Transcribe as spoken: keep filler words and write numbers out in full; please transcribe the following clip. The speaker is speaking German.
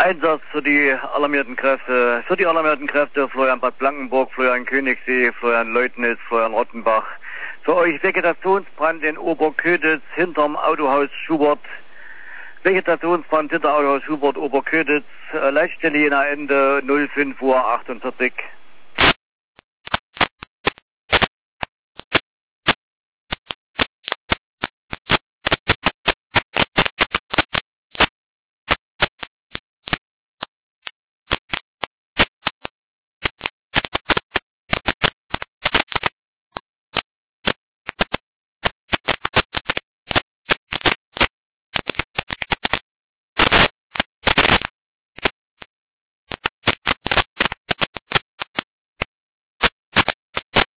Einsatz für die alarmierten Kräfte, für die alarmierten Kräfte, Florian Bad Blankenburg, Florian Königssee, Florian Leutnitz, Florian Rottenbach. Für euch Vegetationsbrand in Oberköditz, hinterm Autohaus Schubert. Vegetationsbrand hinter Autohaus Schubert, Oberköditz, Leitstelle Jena Ende null fünf Uhr achtundvierzig.